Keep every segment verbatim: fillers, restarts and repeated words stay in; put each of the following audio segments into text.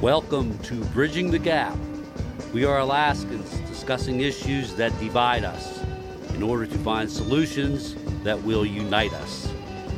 Welcome to Bridging the Gap. We are Alaskans discussing issues that divide us in order to find solutions that will unite us.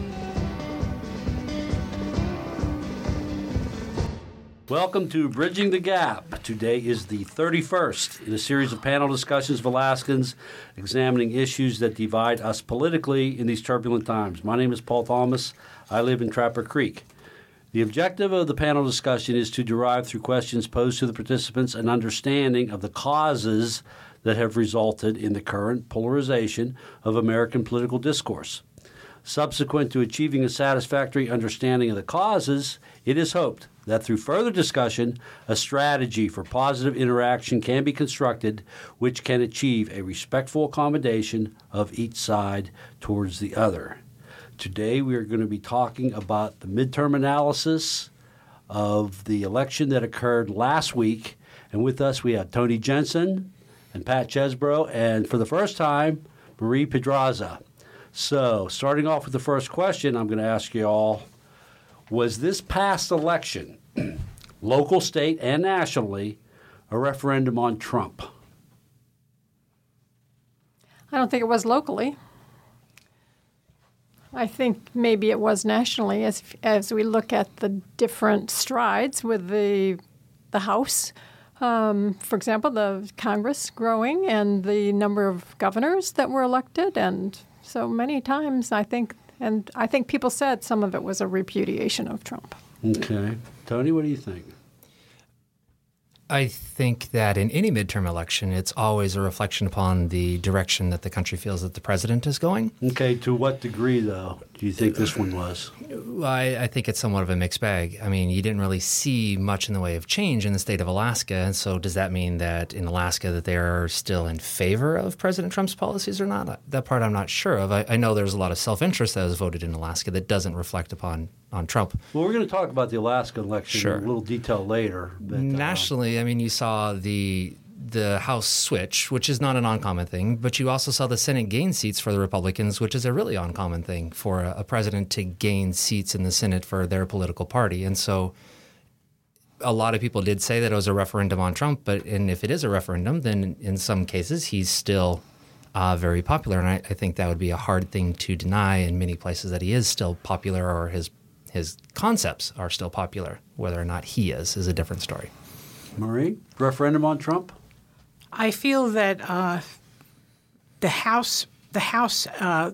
Welcome to Bridging the Gap. Today is the thirty-first in a series of panel discussions of Alaskans examining issues that divide us politically in these turbulent times. My name is Paul Thomas. I live in Trapper Creek. The objective of the panel discussion is to derive through questions posed to the participants an understanding of the causes that have resulted in the current polarization of American political discourse. Subsequent to achieving a satisfactory understanding of the causes, it is hoped that through further discussion, a strategy for positive interaction can be constructed which can achieve a respectful accommodation of each side towards the other. Today we are going to be talking about the midterm analysis of the election that occurred last week. And with us we have Tony Jensen and Pat Chesbro, and for the first time, Marie Pedraza. So, starting off with the first question, I'm going to ask you all, was this past election, local, state, and nationally, a referendum on Trump? I don't think it was locally. I think maybe it was nationally, as as we look at the different strides with the the House. Um, for example, the Congress growing and the number of governors that were elected, and so many times I think, and I think people said some of it was a repudiation of Trump. Okay. Tony, what do you think? I think that in any midterm election, it's always a reflection upon the direction that the country feels that the president is going. Okay, to what degree, though, do you think this one was? I, I think it's somewhat of a mixed bag. I mean, you didn't really see much in the way of change in the state of Alaska, and so does that mean that in Alaska that they're still in favor of President Trump's policies or not? That part I'm not sure of. I, I know there's a lot of self-interest that was voted in Alaska that doesn't reflect upon on Trump. Well, we're going to talk about the Alaska election sure. in a little detail later. But, Nationally, uh, I mean, you saw the the House switch, which is not an uncommon thing, but you also saw the Senate gain seats for the Republicans, which is a really uncommon thing for a, a president to gain seats in the Senate for their political party. And so a lot of people did say that it was a referendum on Trump, but and if it is a referendum, then in some cases he's still uh, very popular. And I, I think that would be a hard thing to deny in many places that he is still popular, or his his concepts are still popular. Whether or not he is is a different story. Marie, referendum on Trump? I feel that uh, the House, the House uh,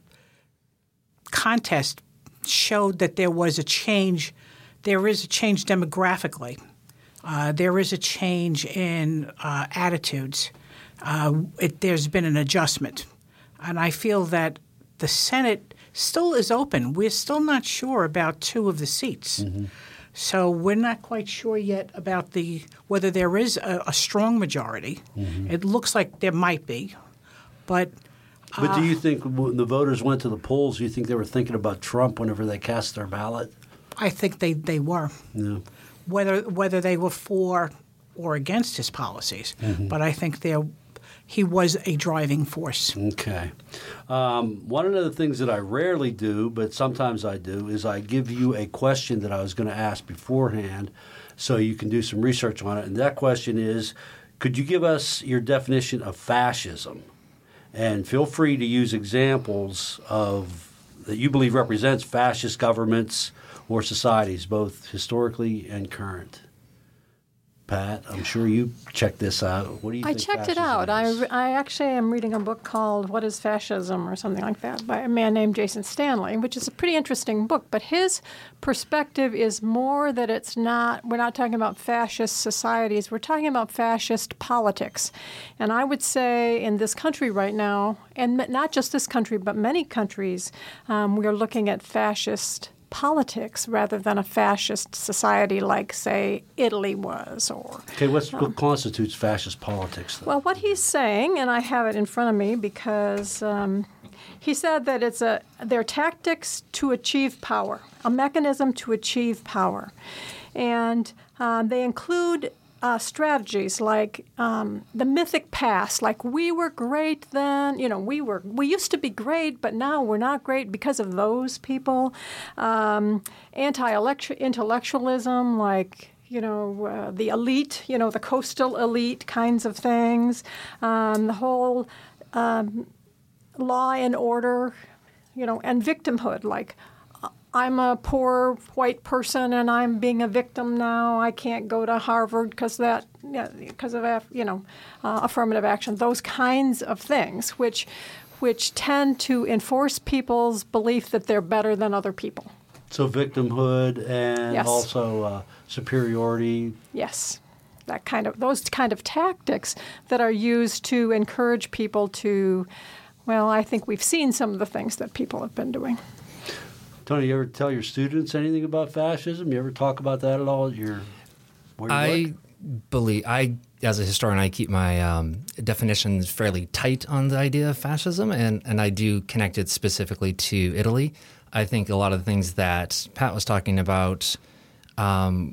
contest showed that there was a change. There is a change demographically. Uh, there is a change in uh, attitudes. Uh, it, there's been an adjustment, and I feel that the Senate still is open. We're still not sure about two of the seats. Mm-hmm. So we're not quite sure yet about the whether there is a, a strong majority. Mm-hmm. It looks like there might be, but uh, but do you think when the voters went to the polls, do you think they were thinking about Trump whenever they cast their ballot? I think they, they were. Yeah. Whether whether they were for or against his policies, mm-hmm. but I think they he was a driving force. Okay. Um, one of the things that I rarely do, but sometimes I do, is I give you a question that I was going to ask beforehand so you can do some research on it. And that question is, could you give us your definition of fascism? And feel free to use examples of that you believe represents fascist governments or societies, both historically and current. Pat, I'm sure you checked this out. What do you I think checked it out. is? I, I actually am reading a book called What is Fascism or something like that by a man named Jason Stanley, which is a pretty interesting book. But his perspective is more that it's not, we're not talking about fascist societies. We're talking about fascist politics. And I would say in this country right now, and not just this country, but many countries, um, we are looking at fascist politics rather than a fascist society like, say, Italy was. Or okay, what's, um, what constitutes fascist politics, then? Well, what he's saying, and I have it in front of me because um, he said that it's a they're tactics to achieve power, a mechanism to achieve power. And um, they include Uh, strategies like um, the mythic past, like we were great then, you know, we were we used to be great, but now we're not great because of those people. Um, anti-intellectualism, like, you know, uh, the elite, you know, the coastal elite kinds of things, um, the whole um, law and order, you know, and victimhood. Like, I'm a poor white person and I'm being a victim now. I can't go to Harvard because that, because of, you know, uh, affirmative action. Those kinds of things, which, which tend to enforce people's belief that they're better than other people. So victimhood and Yes. also uh, superiority. Yes, that kind of those kind of tactics that are used to encourage people to. Well, I think we've seen some of the things that people have been doing. Tony, you ever tell your students anything about fascism? You ever talk about that at all at your where you I work? believe I, as a historian, I keep my um, definitions fairly tight on the idea of fascism, and, and I do connect it specifically to Italy. I think a lot of the things that Pat was talking about, um,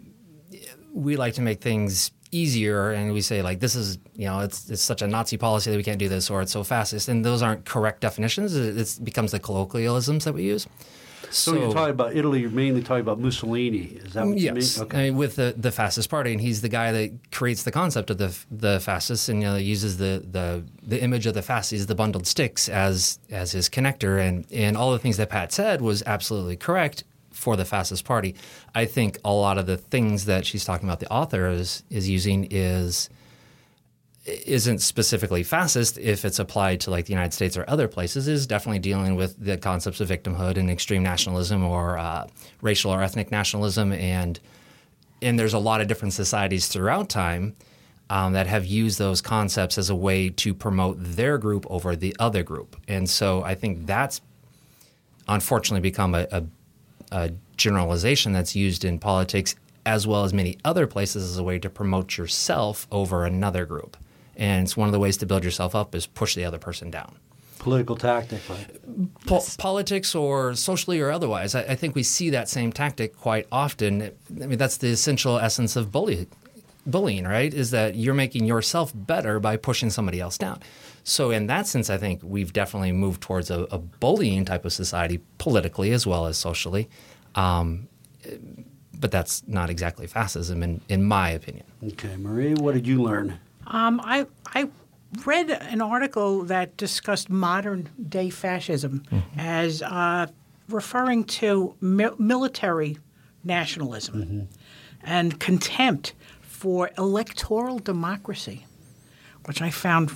we like to make things easier, and we say like this is you know it's it's such a Nazi policy that we can't do this, or it's so fascist, and those aren't correct definitions. It it's, becomes the colloquialisms that we use. So, so you're talking about Italy, you're mainly talking about Mussolini. Is that what yes. you mean? Okay. I mean, with the, the fascist party, and he's the guy that creates the concept of the the fascists, and you know, uses the, the, the image of the fasces, the bundled sticks, as as his connector, and, and all the things that Pat said was absolutely correct for the fascist party. I think a lot of the things that she's talking about, the author is is using is isn't specifically fascist if it's applied to like the United States or other places, is definitely dealing with the concepts of victimhood and extreme nationalism or uh, racial or ethnic nationalism. And and there's a lot of different societies throughout time um, that have used those concepts as a way to promote their group over the other group. And so I think that's unfortunately become a, a, a generalization that's used in politics as well as many other places as a way to promote yourself over another group. And it's one of the ways to build yourself up is push the other person down. Political tactic, right? Po- politics or socially or otherwise. I, I think we see that same tactic quite often. I mean, that's the essential essence of bully, bullying, right? Is that you're making yourself better by pushing somebody else down. So in that sense, I think we've definitely moved towards a, a bullying type of society politically as well as socially. Um, but that's not exactly fascism in, in my opinion. Okay, Marie, what did you learn? Um, I I read an article that discussed modern day fascism mm-hmm. as uh, referring to mi- military nationalism mm-hmm. and contempt for electoral democracy, which I found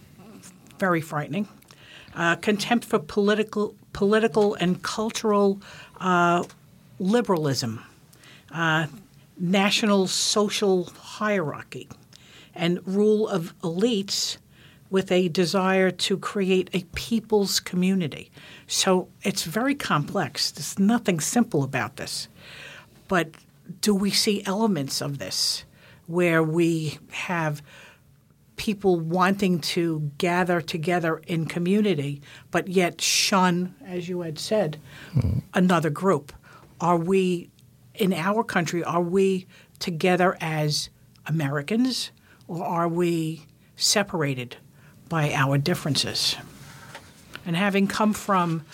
very frightening. Uh, contempt for political political and cultural uh, liberalism, uh, national social hierarchy, and rule of elites with a desire to create a people's community. So it's very complex. There's nothing simple about this. But do we see elements of this where we have people wanting to gather together in community but yet shun, as you had said, mm-hmm. another group? Are we, in our country, are we together as Americans, or are we separated by our differences? And having come from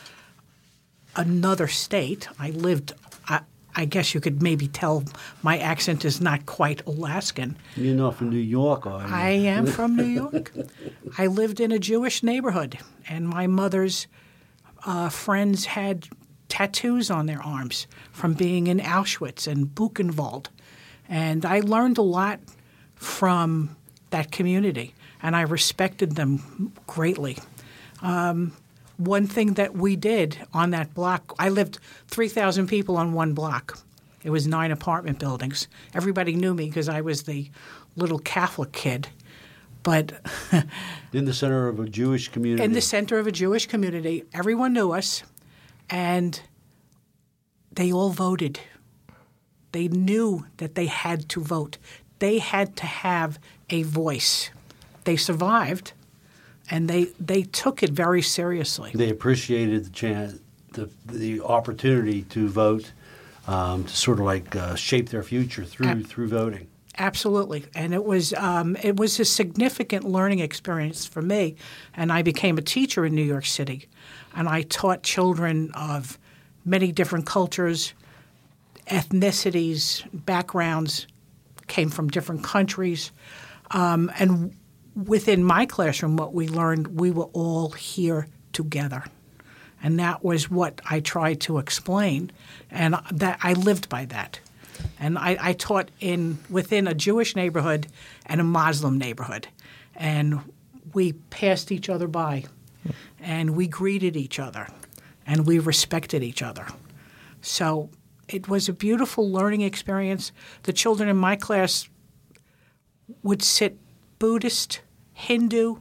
another state, I lived, I, I guess you could maybe tell my accent is not quite Alaskan. You're not from New York, are you? I am from New York. I lived in a Jewish neighborhood, and my mother's uh, friends had tattoos on their arms from being in Auschwitz and Buchenwald. And I learned a lot from that community, and I respected them greatly. Um, one thing that we did on that block, I lived three thousand people on one block. It was nine apartment buildings. Everybody knew me because I was the little Catholic kid. But in the center of a Jewish community. In the center of a Jewish community, everyone knew us, and they all voted. They knew that they had to vote. They had to have a voice. They survived, and they they took it very seriously. They appreciated the chance, the the opportunity to vote, um, to sort of like uh, shape their future through Ab- through voting. Absolutely, and it was um, it was a significant learning experience for me. And I became a teacher in New York City, and I taught children of many different cultures, ethnicities, backgrounds, came from different countries. Um, and within my classroom, what we learned, we were all here together. And that was what I tried to explain, and that I lived by that. And I, I taught in within a Jewish neighborhood and a Muslim neighborhood, and we passed each other by, and we greeted each other, and we respected each other. So it was a beautiful learning experience. The children in my class would sit Buddhist, Hindu,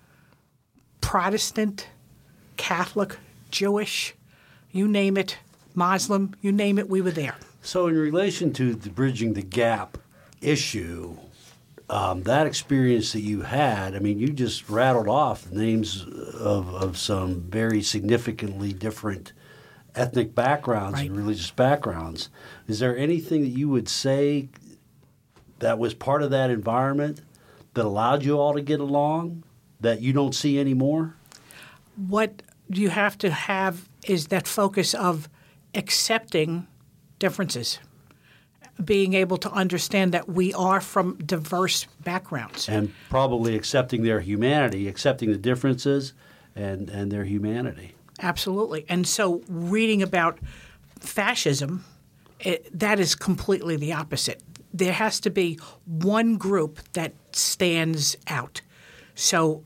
Protestant, Catholic, Jewish, you name it, Muslim, you name it, we were there. So in relation to the Bridging the Gap issue, um, that experience that you had, I mean, you just rattled off the names of, of some very significantly different ethnic backgrounds Right. and religious backgrounds. Is there anything that you would say that was part of that environment that allowed you all to get along that you don't see anymore? What you have to have is that focus of accepting differences, being able to understand that we are from diverse backgrounds. And probably accepting their humanity, accepting the differences and, and their humanity. Absolutely. And so reading about fascism, it, that is completely the opposite. There has to be one group that stands out. So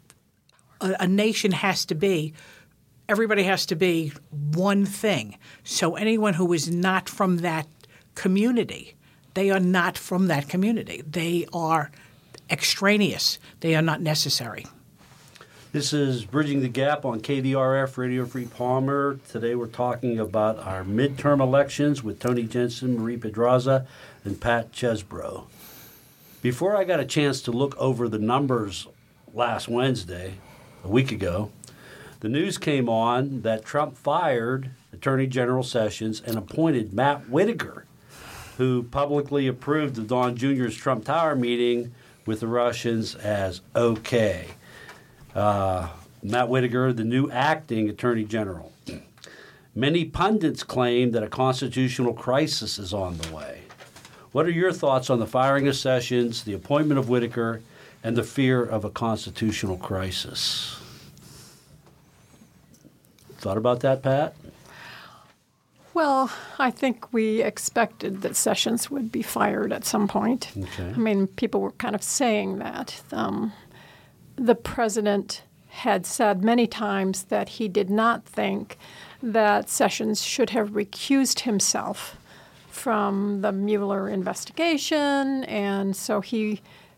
a, a nation has to be, everybody has to be one thing. So anyone who is not from that community, they are not from that community. They are extraneous. They are not necessary. This is Bridging the Gap on K V R F Radio Free Palmer. Today we're talking about our midterm elections with Tony Jensen, Marie Pedraza, and Pat Chesbro. Before I got a chance to look over the numbers last Wednesday, a week ago, the news came on that Trump fired Attorney General Sessions and appointed Matt Whitaker, who publicly approved of Don Junior's Trump Tower meeting with the Russians as okay. Uh, Matt Whitaker, the new acting Attorney General. Many pundits claim that a constitutional crisis is on the way. What are your thoughts on the firing of Sessions, the appointment of Whitaker, and the fear of a constitutional crisis? Thought about that, Pat? Well, I think we expected that Sessions would be fired at some point. Okay. I mean, people were kind of saying that. Um, the president had said many times that he did not think that Sessions should have recused himself from the Mueller investigation, and so he,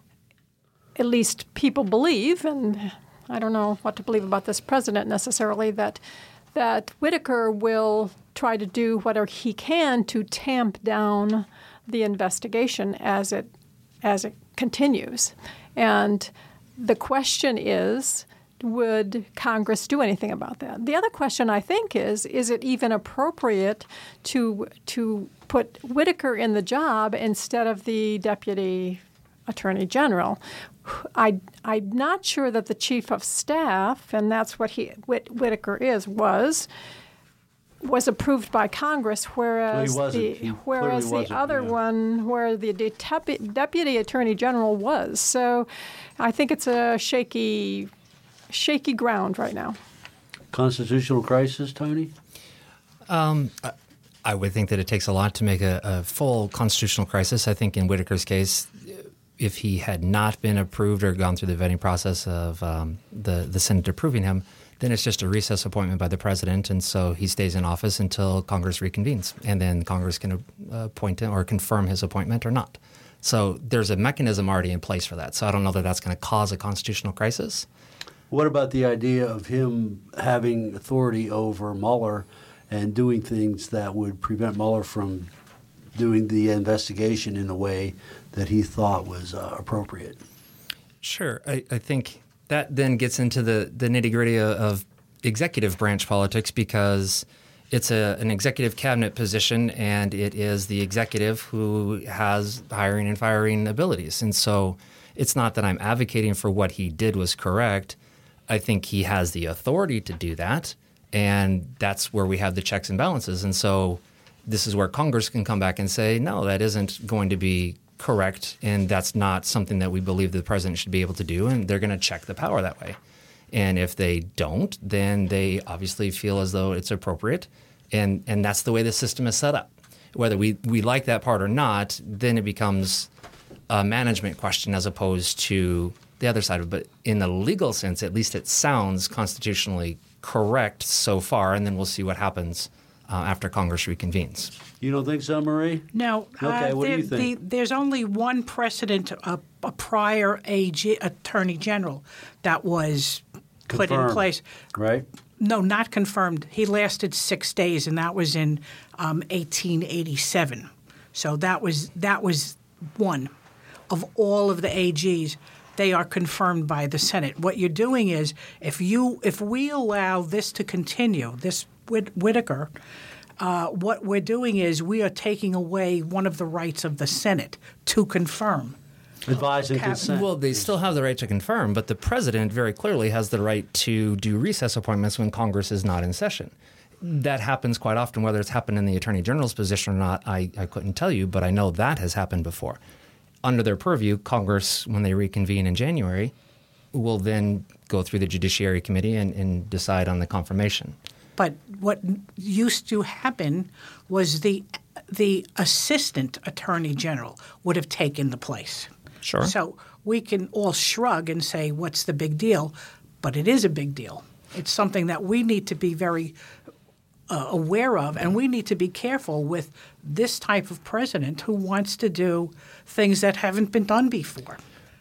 at least people believe, and I don't know what to believe about this president necessarily, that that Whitaker will try to do whatever he can to tamp down the investigation as it as it continues. And the question is, would Congress do anything about that? The other question, I think, is, is it even appropriate to to put Whitaker in the job instead of the deputy attorney general? I, I'm not sure that the chief of staff, and that's what he Whit, Whitaker is, was was approved by Congress, whereas Well, he the wasn't. He whereas clearly the wasn't, other yeah. one, where the deputy, deputy attorney general was. So, I think it's a shaky, shaky ground right now. Constitutional crisis, Tony? Um, I- I would think that it takes a lot to make a, a full constitutional crisis. I think in Whitaker's case, if he had not been approved or gone through the vetting process of um, the, the Senate approving him, then it's just a recess appointment by the president, and so he stays in office until Congress reconvenes, and then Congress can uh, appoint him or confirm his appointment or not. So there's a mechanism already in place for that. So I don't know that that's going to cause a constitutional crisis. What about the idea of him having authority over Mueller and doing things that would prevent Mueller from doing the investigation in a way that he thought was uh, appropriate? Sure. I, I think that then gets into the, the nitty-gritty of, of executive branch politics, because it's a, an executive cabinet position, and it is the executive who has hiring and firing abilities. And so it's not that I'm advocating for what he did was correct. I think he has the authority to do that, and that's where we have the checks and balances. And so this is where Congress can come back and say, no, that isn't going to be correct, and that's not something that we believe the president should be able to do, and they're going to check the power that way. And if they don't, then they obviously feel as though it's appropriate, and, and that's the way the system is set up. Whether we, we like that part or not, then it becomes a management question as opposed to the other side of it. But in the legal sense, at least it sounds constitutionally correct so far, and then we'll see what happens uh, after Congress reconvenes. You don't think so, Marie? No. Okay, uh, what do there, you think? The, there's only one precedent, a, a prior A G, Attorney General, that was put in Confirmed, place. right? No, not confirmed. He lasted six days, and that was in um, eighteen eighty-seven. So that was that was one of all of the A Gs. They are confirmed by the Senate. What you're doing is, if you if we allow this to continue, this Whit- Whitaker, uh, what we're doing is we are taking away one of the rights of the Senate to confirm. Advise and Cap- consent. Well, they still have the right to confirm, but the president very clearly has the right to do recess appointments when Congress is not in session. That happens quite often. Whether it's happened in the Attorney General's position or not, I, I couldn't tell you, but I know that has happened before. Under their purview, Congress, when they reconvene in January, will then go through the Judiciary Committee and, and decide on the confirmation. But what used to happen was the the Assistant Attorney General would have taken the place. Sure. So we can all shrug and say, what's the big deal? But it is a big deal. It's something that we need to be very uh, aware of, and we need to be careful with this type of president who wants to do things that haven't been done before.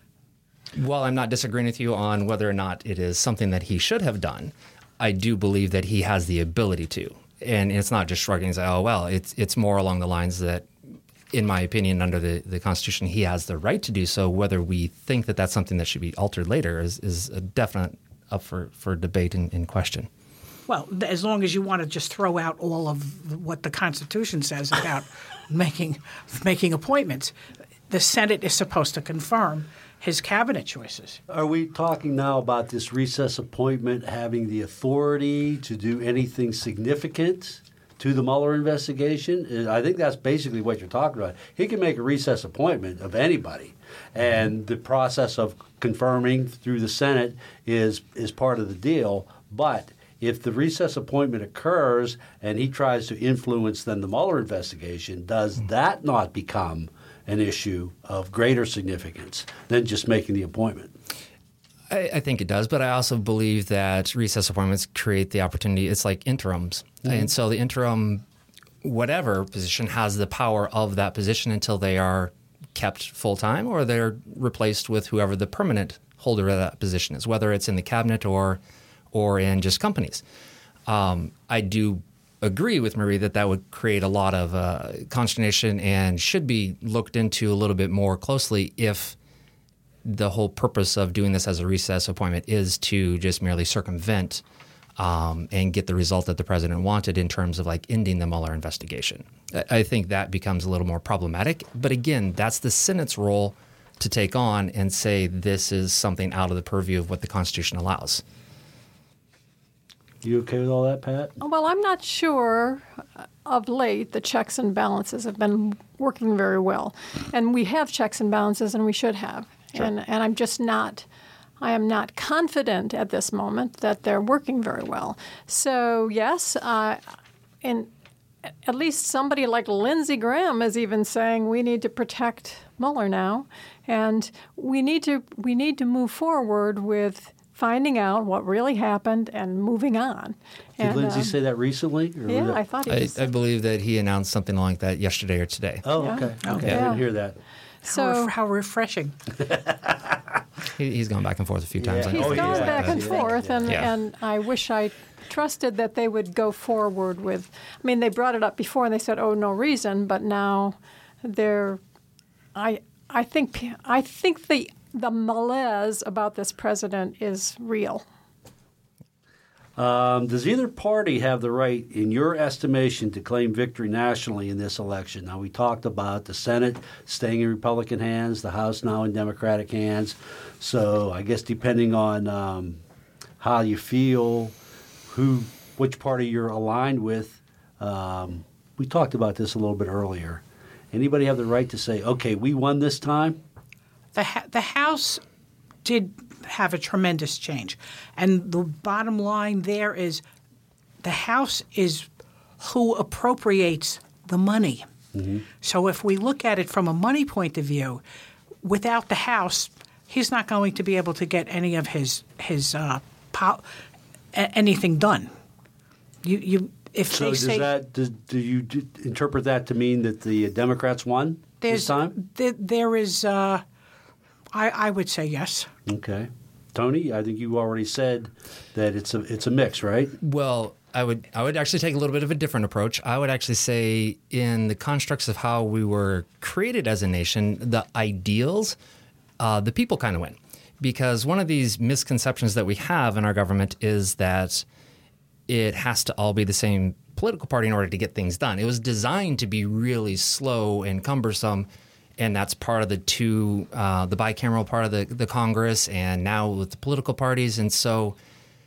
While I'm not disagreeing with you on whether or not it is something that he should have done, I do believe that he has the ability to. And it's not just shrugging and saying, oh, well, it's it's more along the lines that, in my opinion, under the, the Constitution, he has the right to do so. Whether we think that that's something that should be altered later is, is a definite up for, for debate and, and question. Well, th- as long as you want to just throw out all of what the Constitution says about making making appointments, the Senate is supposed to confirm his cabinet choices. Are we talking now about this recess appointment having the authority to do anything significant to the Mueller investigation? I think that's basically what you're talking about. He can make a recess appointment of anybody, and the process of confirming through the Senate is is part of the deal. But if the recess appointment occurs and he tries to influence then the Mueller investigation, does that not become an issue of greater significance than just making the appointment? I, I think it does, but I also believe that recess appointments create the opportunity. It's like interims. Mm-hmm. And so the interim, whatever position, has the power of that position until they are kept full-time or they're replaced with whoever the permanent holder of that position is, whether it's in the cabinet or or in just companies. Um, I do agree with Marie that that would create a lot of uh, consternation and should be looked into a little bit more closely if the whole purpose of doing this as a recess appointment is to just merely circumvent um, and get the result that the president wanted in terms of like ending the Mueller investigation. I, I think that becomes a little more problematic. But again, that's the Senate's role to take on and say this is something out of the purview of what the Constitution allows. You okay with all that, Pat? Well, I'm not sure of late the checks and balances have been working very well. And we have checks and balances, and we should have. Sure. And, and I'm just not, I am not confident at this moment that they're working very well. So, yes, uh, and at least somebody like Lindsey Graham is even saying we need to protect Mueller now. And we need to we need to move forward with finding out what really happened and moving on. Did and, Lindsey um, say that recently? Or Yeah, that- I thought he I, was. I believe that he announced something like that yesterday or today. Oh, Yeah. okay. Okay, Yeah. I didn't hear that. so how, ref- how refreshing. He, he's gone back and forth a few times. Yeah. I know he's Oh, he gone was like back that. and forth, and, Yeah. and I wish I trusted that they would go forward with. I mean, they brought it up before and they said, "Oh, no reason," but now they're. I I think I think the the malaise about this president is real. Um, does either party have the right, in your estimation, to claim victory nationally in this election? Now, we talked about the Senate staying in Republican hands, the House now in Democratic hands. So I guess depending on um, how you feel, who, which party you're aligned with, um, we talked about this a little bit earlier. anybody have the right to say, okay, we won this time? The ha- the House did have a tremendous change, and the bottom line there is the House is who appropriates the money. Mm-hmm. So if we look at it from a money point of view, without the House, he's not going to be able to get any of his his uh, po- anything done. You you if so they does say that does, do you d- interpret that to mean that the Democrats won this time? There, there is, uh, I I would say yes. Okay, Tony, I think you already said that it's a it's a mix, right? Well, I would I would actually take a little bit of a different approach. I would actually say in the constructs of how we were created as a nation, the ideals, uh, the people kind of win. Because one of these misconceptions that we have in our government is that it has to all be the same political party in order to get things done. It was designed to be really slow and cumbersome, and that's part of the two, uh, the bicameral part of the, the Congress, and now with the political parties. And so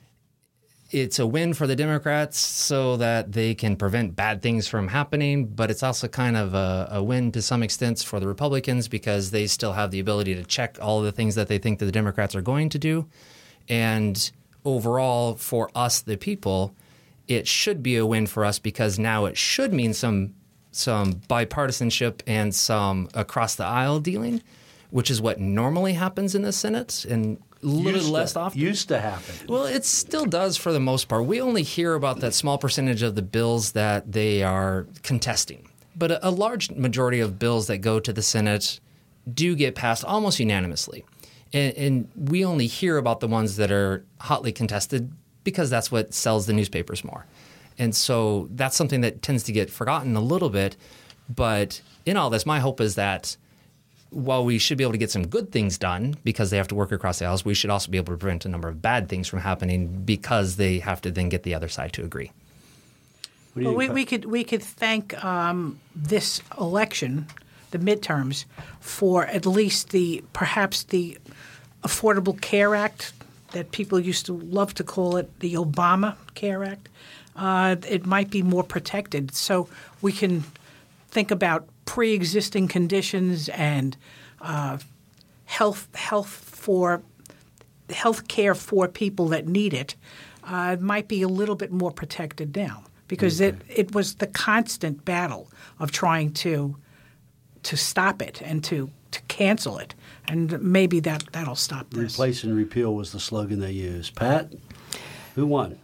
it's a win for the Democrats so that they can prevent bad things from happening, but it's also kind of a, a win to some extent for the Republicans because they still have the ability to check all of the things that they think that the Democrats are going to do. And overall, for us, the people, it should be a win for us because now it should mean some some bipartisanship and some across-the-aisle dealing, which is what normally happens in the Senate and a little Used less to, often. Used to happen. Well, it still does for the most part. We only hear about that small percentage of the bills that they are contesting. But a, a large majority of bills that go to the Senate do get passed almost unanimously. And, and we only hear about the ones that are hotly contested because that's what sells the newspapers more. And so that's something that tends to get forgotten a little bit. But in all this, my hope is that while we should be able to get some good things done because they have to work across the aisles, we should also be able to prevent a number of bad things from happening because they have to then get the other side to agree. Well, we, we could we could thank um, this election, the midterms, for at least the perhaps the Affordable Care Act that people used to love to call it the Obama Care Act. Uh, it might be more protected, so we can think about pre-existing conditions and uh, health health for health care for people that need it. Uh, it might be a little bit more protected now because okay. it, it was the constant battle of trying to to stop it and to, to cancel it, and maybe that that'll stop this. Replace and repeal was the slogan they used. Pat, who won?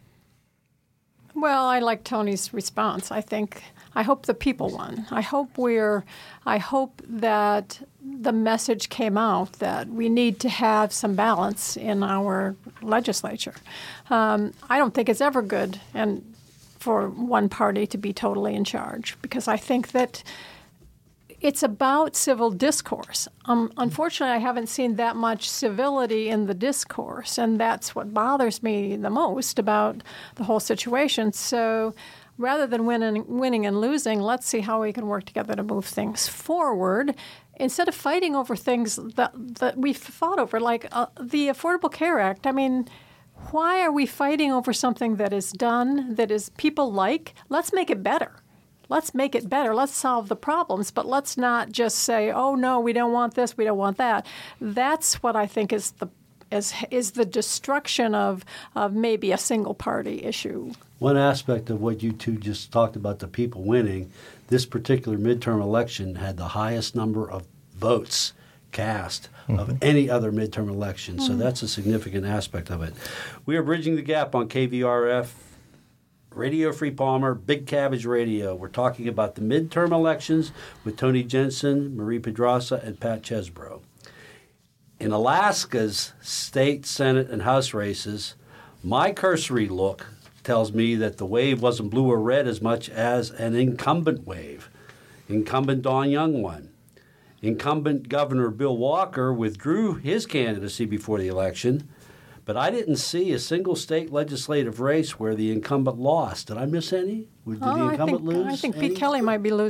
Well, I like Tony's response. I think I hope the people won. I hope we're I hope that the message came out that we need to have some balance in our legislature. Um, I don't think it's ever good and for one party to be totally in charge because I think that it's about civil discourse. Um, unfortunately, I haven't seen that much civility in the discourse, and that's what bothers me the most about the whole situation. So rather than winning, winning and losing, let's see how we can work together to move things forward instead of fighting over things that, that we've fought over, like uh, the Affordable Care Act. I mean, why are we fighting over something that is done, that is people like? Let's make it better. Let's make it better. Let's solve the problems, but let's not just say, "Oh no, we don't want this, we don't want that." That's what I think is the is is the destruction of of maybe a single party issue. One aspect of what you two just talked about, the people winning, this particular midterm election had the highest number of votes cast mm-hmm. of any other midterm election. Mm-hmm. So that's a significant aspect of it. We are bridging the gap on K V R F. Radio Free Palmer, Big Cabbage Radio. We're talking about the midterm elections with Tony Jensen, Marie Pedraza, and Pat Chesbro. In Alaska's state, Senate, and House races, my cursory look tells me that the wave wasn't blue or red as much as an incumbent wave. Incumbent Don Young won. Incumbent Governor Bill Walker withdrew his candidacy before the election. But I didn't see a single state legislative race where the incumbent lost. Did I miss any? Did oh, the incumbent I think, lose? I think any? Pete Kelly might be losing.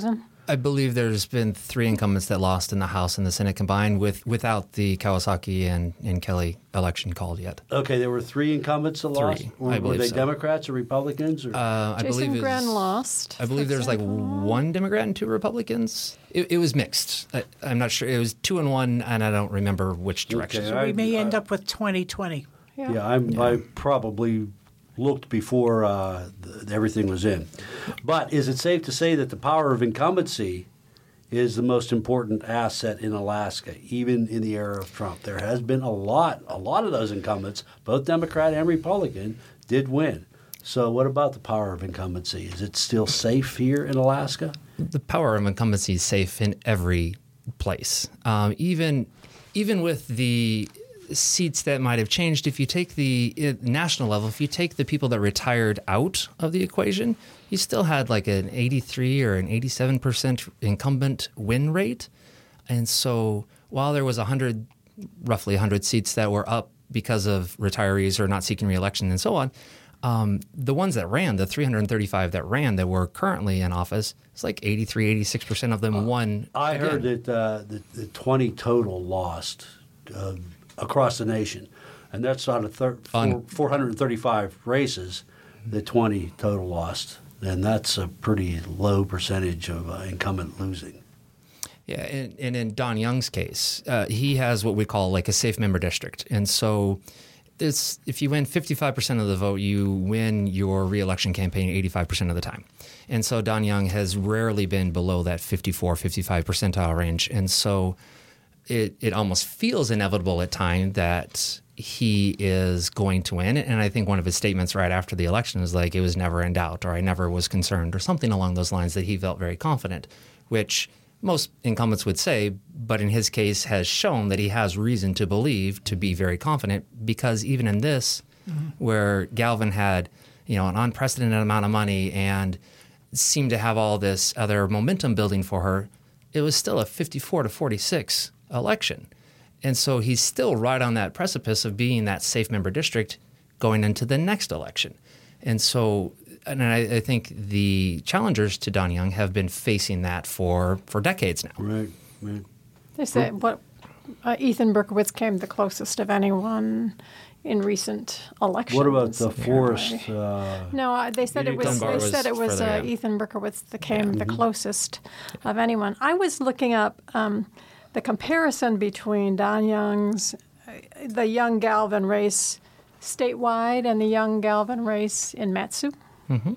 I believe there's been three incumbents that lost in the House and the Senate combined with without the Kawasaki and, and Kelly election called yet. Okay, there were three incumbents that lost. Three, Were, I were believe they so. Democrats or Republicans? Or? Uh, I Jason believe it Gren was- lost. I believe for there's like example. one Democrat and two Republicans. It, it was mixed. I, I'm not sure. It was two and one, and I don't remember which direction. Okay, So I- we may end I- up with twenty twenty. Yeah. Yeah, I'm, I probably looked before uh, th- everything was in. But is it safe to say that the power of incumbency is the most important asset in Alaska, even in the era of Trump? There has been a lot, a lot of those incumbents, both Democrat and Republican, did win. So what about the power of incumbency? Is it still safe here in Alaska? The power of incumbency is safe in every place, um, even even with the seats that might have changed. If you take the uh, national level, if you take the people that retired out of the equation, you still had like an eighty-three or an eighty-seven percent incumbent win rate. And so while there was one hundred, roughly one hundred seats that were up because of retirees or not seeking reelection and so on, um, the ones that ran, the three hundred thirty-five that ran that were currently in office, it's like eighty-three, eighty-six percent of them won. I again. heard that uh, the, the twenty total lost uh, across the nation, and that's out of thir- On- four, 435 races, the twenty total lost, and that's a pretty low percentage of uh, incumbent losing. Yeah, and, and in Don Young's case, uh, he has what we call like a safe member district. And so this, if you win fifty-five percent of the vote, you win your reelection campaign eighty-five percent of the time. And so Don Young has rarely been below that fifty-four, fifty-five percentile range. And so it, it almost feels inevitable at times that he is going to win. And I think one of his statements right after the election is like, it was never in doubt, or I never was concerned, or something along those lines, that he felt very confident, which most incumbents would say, but in his case has shown that he has reason to believe, to be very confident, because even in this, mm-hmm. where Galvin had, you know, an unprecedented amount of money and seemed to have all this other momentum building for her, it was still a fifty-four to forty-six election. And so he's still right on that precipice of being that safe member district going into the next election. And so and I, I think the challengers to Don Young have been facing that for, for decades now. Right, right. They say what uh, Ethan Berkowitz came the closest of anyone in recent elections. What about the apparently. Forest? Uh, No, uh, they said it was. Dunbar They was said it was further uh, down. Ethan Berkowitz that came the Mm-hmm. closest of anyone. I was looking up um, the comparison between Don Young's, uh, the Young Galvin race statewide, and the Young Galvin race in Mat-Su. Mm-hmm.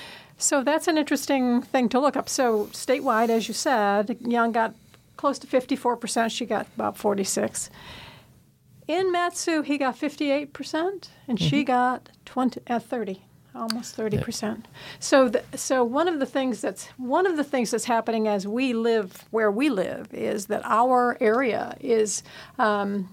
So that's an interesting thing to look up. So statewide, as you said, Young got close to fifty-four percent. She got about forty-six. In Mat-Su, he got fifty-eight percent, and mm-hmm. she got twenty, uh, thirty, almost thirty percent. Yeah. So, the, so one of the things that's one of the things that's happening as we live where we live is that our area is um,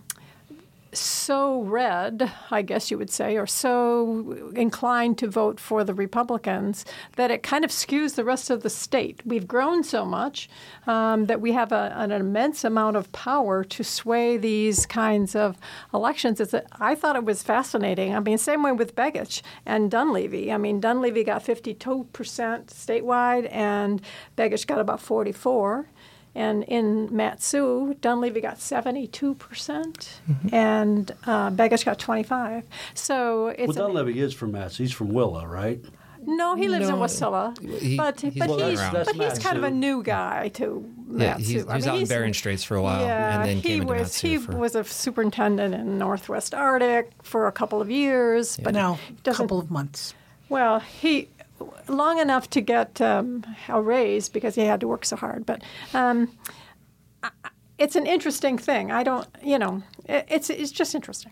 so red, I guess you would say, or so inclined to vote for the Republicans that it kind of skews the rest of the state. We've grown so much um, that we have a, an immense amount of power to sway these kinds of elections. It's a, I thought it was fascinating. I mean, same way with Begich and Dunleavy. I mean, Dunleavy got fifty-two percent statewide, and Begich got about forty-four. And in Mat-Su, Dunleavy got seventy-two percent, mm-hmm. and uh, Begich got twenty-five. So it's well, Dunleavy is from Mass. He's from Willow, right? No, he lives No, in Wasilla, he- but he's but well, he's that's- but that's he's kind of a Mat-Su. new guy to Yeah, Mat-Su. he's, he was I mean, out in he's- Bering Straits for a while, Yeah, and then he came into was Mat-Su he for, was a superintendent in Northwest Arctic for a couple of years, but No, a doesn't- couple of months. Well, he long enough to get um, a raise because he had to work so hard, but. Um, I, It's an interesting thing. I don't, you know, it, it's it's just interesting.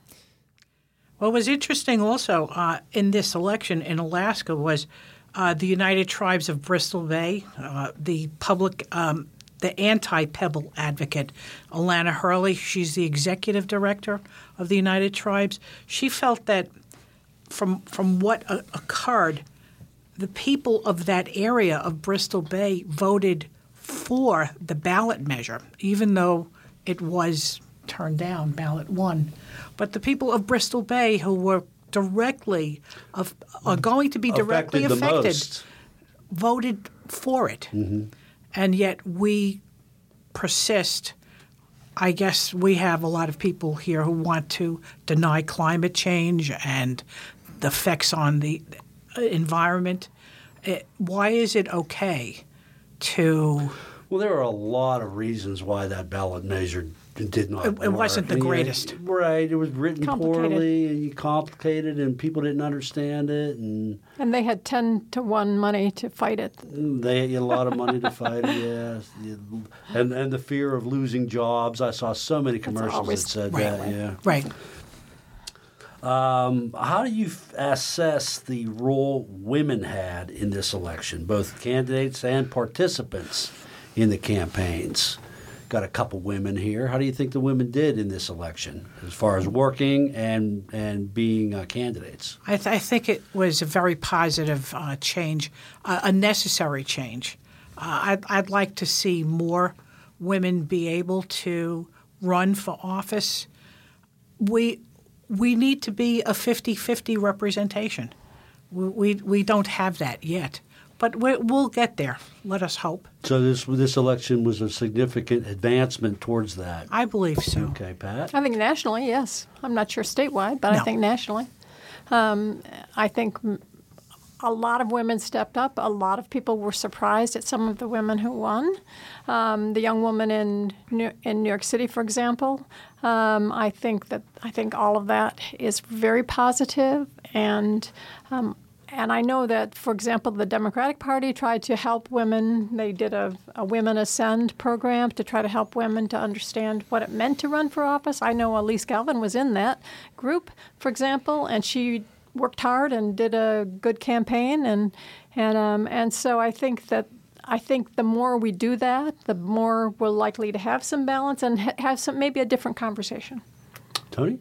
What was interesting also uh, in this election in Alaska was uh, the United Tribes of Bristol Bay, uh, the public, um, the anti-Pebble advocate, Alana Hurley. She's the executive director of the United Tribes. She felt that from from what uh, occurred, the people of that area of Bristol Bay voted for the ballot measure, even though it was turned down, ballot one. But the people of Bristol Bay who were directly, of, are going to be directly Affected the affected, most. voted for it. Mm-hmm. and yet we persist. I guess we have a lot of people here who want to deny climate change and the effects on the environment. Why is it okay to... Well, there are a lot of reasons why that ballot measure did not It, it work. wasn't the I mean, greatest. Right. It was written Complicated. poorly and complicated, and people didn't understand it, and And they had ten to one money to fight it. they had a lot of money to fight it, yes. And, and the fear of losing jobs. I saw so many commercials that always- said Right. that, yeah. Right. Um, how do you f- assess the role women had in this election, both candidates and participants in the campaigns? Got a couple women here. How do you think the women did in this election as far as working and and being uh, candidates? I, th- I think it was a very positive uh, change, uh, a necessary change. Uh, I'd, I'd like to see more women be able to run for office. We we need to be a fifty-fifty representation. We, we, we don't have that yet. But we, we'll get there. Let us hope. So this this election was a significant advancement towards that. I believe so. Okay, Pat. I think nationally, yes. I'm not sure statewide, but I No. think nationally. Um, I think m- a lot of women stepped up. A lot of people were surprised at some of the women who won. Um, the young woman in New, in New York City, for example. Um, I think that I think all of that is very positive, and um, and I know that, for example, the Democratic Party tried to help women. They did a, a Women Ascend program to try to help women to understand what it meant to run for office. I know Elise Galvin was in that group, for example, and she worked hard and did a good campaign. And and um, and so I think that I think the more we do that, the more we're likely to have some balance and ha- have some maybe a different conversation. Tony?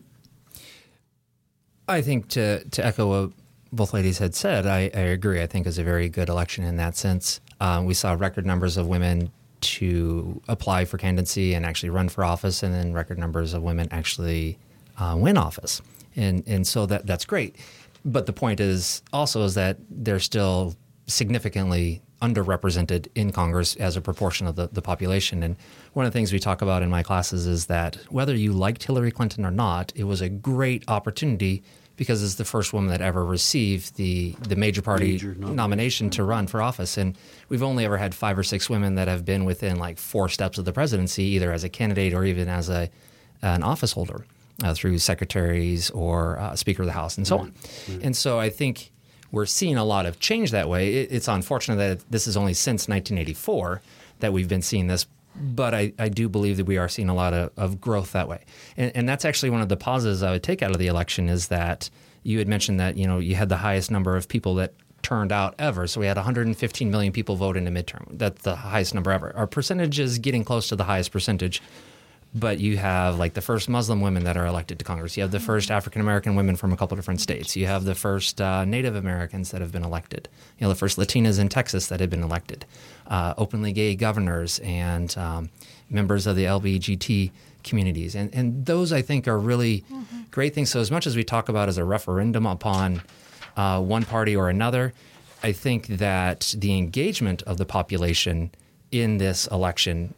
I think to to echo what both ladies had said, I, I agree. I think it was a very good election in that sense. Um, we saw record numbers of women to apply for candidacy and actually run for office, and then record numbers of women actually uh, win office. And and so that that's great. But the point is also is that they're still significantly underrepresented in Congress as a proportion of the, the population. And one of the things we talk about in my classes is that whether you liked Hillary Clinton or not, it was a great opportunity because it's the first woman that ever received the, the major party Major nomination. nomination to run for office. And we've only ever had five or six women that have been within like four steps of the presidency, either as a candidate or even as a an office holder uh, through secretaries or uh, Speaker of the House and so on. And so I think we're seeing a lot of change that way. It, it's unfortunate that this is only since nineteen eighty-four that we've been seeing this, but I, I do believe that we are seeing a lot of, of growth that way. And, and that's actually one of the positives I would take out of the election is that you had mentioned that, you know, you had the highest number of people that turned out ever. So we had one hundred fifteen million people vote in a midterm. That's the highest number ever. Our percentage is getting close to the highest percentage. But you have like the first Muslim women that are elected to Congress. You have the first African-American women from a couple different states. You have the first uh, Native Americans that have been elected. You know, the first Latinas in Texas that have been elected. Uh, openly gay governors and um, members of the L G B T communities. And, and those, I think, are really mm-hmm. great things. So as much as we talk about as a referendum upon uh, one party or another, I think that the engagement of the population in this election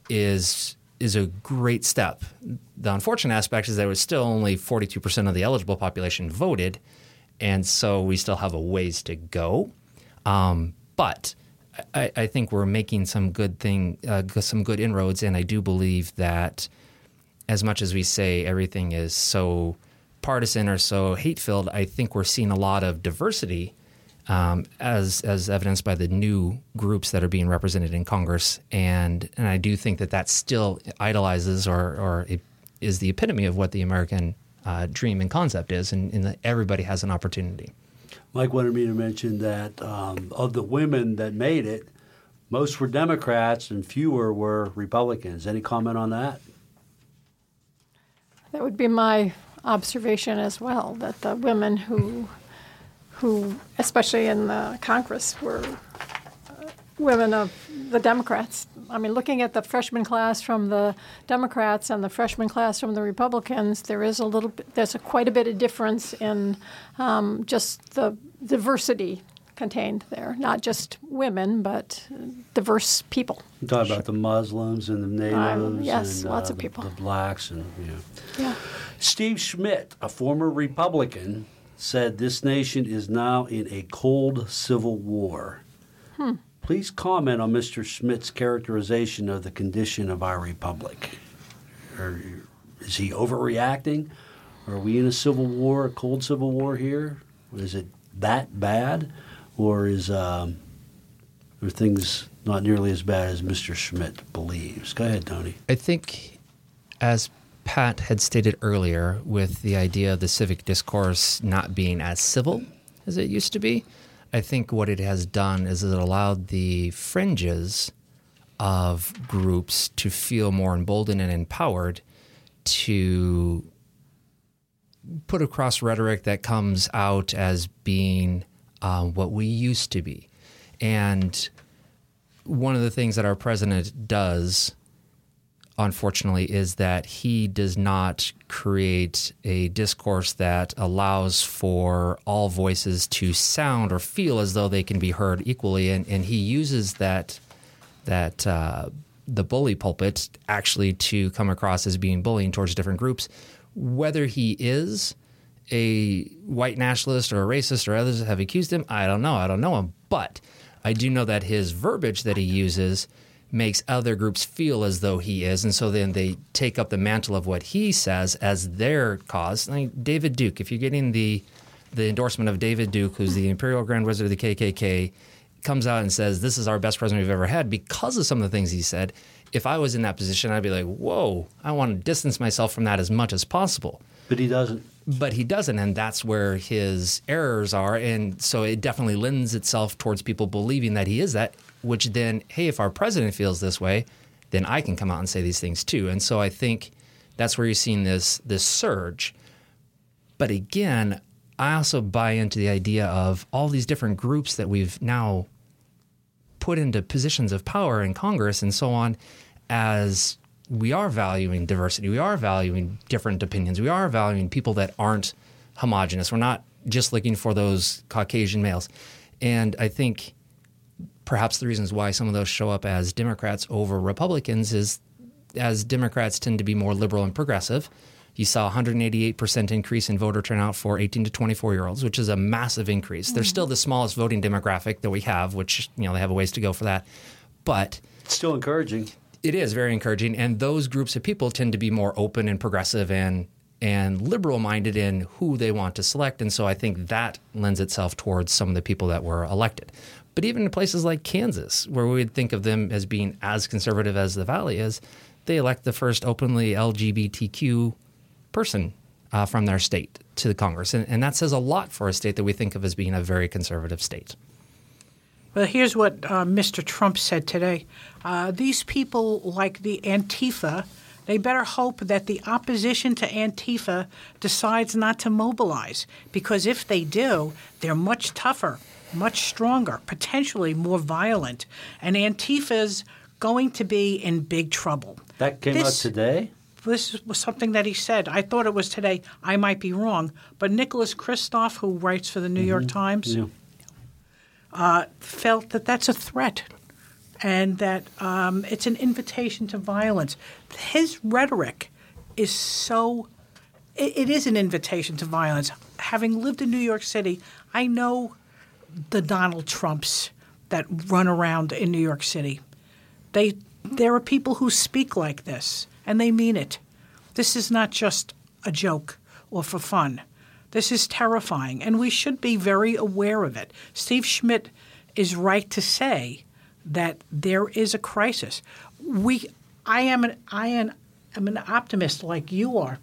is is a great step. The unfortunate aspect is that it was still only forty-two percent of the eligible population voted, and so we still have a ways to go. Um, but I, I think we're making some good thing, uh, some good inroads, and I do believe that as much as we say everything is so partisan or so hate-filled, I think we're seeing a lot of diversity Um, as as evidenced by the new groups that are being represented in Congress, and and I do think that that still idolizes or or it is the epitome of what the American uh, dream and concept is, and, and that everybody has an opportunity. Mike wanted me to mention that um, of the women that made it, most were Democrats and fewer were Republicans. Any comment on that? That would be my observation as well, that the women who who, especially in the Congress, were uh, women of the Democrats. I mean, looking at the freshman class from the Democrats and the freshman class from the Republicans, there is a little bit, there's a, quite a bit of difference in um, just the diversity contained there. Not just women, but diverse people. You talk about the Muslims and the natives. Um, yes, and, lots uh, of people. The blacks and yeah. Yeah. Steve Schmidt, a former Republican, said this nation is now in a cold civil war. Hmm. Please comment on Mister Schmidt's characterization of the condition of our republic. Or is he overreacting? Are we in a civil war, a cold civil war here? Is it that bad? Or is um, are things not nearly as bad as Mister Schmidt believes? Go ahead, Tony. I think, as Pat had stated earlier, with the idea of the civic discourse not being as civil as it used to be, I think what it has done is it allowed the fringes of groups to feel more emboldened and empowered to put across rhetoric that comes out as being uh, what we used to be. And one of the things that our president does, unfortunately, is that he does not create a discourse that allows for all voices to sound or feel as though they can be heard equally. And, and he uses that that uh, the bully pulpit actually to come across as being bullying towards different groups. Whether he is a white nationalist or a racist or others have accused him, I don't know. I don't know him. But I do know that his verbiage that he uses makes other groups feel as though he is. And so then they take up the mantle of what he says as their cause. Like David Duke, if you're getting the the endorsement of David Duke, who's the Imperial Grand Wizard of the K K K, comes out and says, this is our best president we've ever had because of some of the things he said. If I was in that position, I'd be like, whoa, I want to distance myself from that as much as possible. But he doesn't. But he doesn't, and that's where his errors are. And so it definitely lends itself towards people believing that he is that, which then, hey, if our president feels this way, then I can come out and say these things too. And so I think that's where you're seeing this this surge. But again, I also buy into the idea of all these different groups that we've now put into positions of power in Congress and so on, as we are valuing diversity. We are valuing different opinions. We are valuing people that aren't homogenous. We're not just looking for those Caucasian males. And I think perhaps the reasons why some of those show up as Democrats over Republicans is as Democrats tend to be more liberal and progressive. You saw a one hundred eighty-eight percent increase in voter turnout for eighteen to twenty-four-year-olds, which is a massive increase. Mm-hmm. They're still the smallest voting demographic that we have, which, you know, they have a ways to go for that. But it's still encouraging. It is very encouraging. And those groups of people tend to be more open and progressive and and liberal-minded in who they want to select. And so I think that lends itself towards some of the people that were elected. But even in places like Kansas, where we would think of them as being as conservative as the Valley is, they elect the first openly L G B T Q person uh, from their state to the Congress. And, and that says a lot for a state that we think of as being a very conservative state. Well, here's what uh, Mister Trump said today. Uh, these people like the Antifa, they better hope that the opposition to Antifa decides not to mobilize, because if they do, they're much tougher, much stronger, potentially more violent, and Antifa's going to be in big trouble. That came this, out today? This was something that he said. I thought it was today. I might be wrong. But Nicholas Kristof, who writes for the New mm-hmm. York Times, yeah. uh, felt that that's a threat and that um, it's an invitation to violence. His rhetoric is so it, – it is an invitation to violence. Having lived in New York City, I know the Donald Trumps that run around in New York City. They There are people who speak like this. And they mean it. This is not just a joke or for fun. This is terrifying, and we should be very aware of it. Steve Schmidt is right to say that there is a crisis. We, I am an, I am, am an optimist like you are,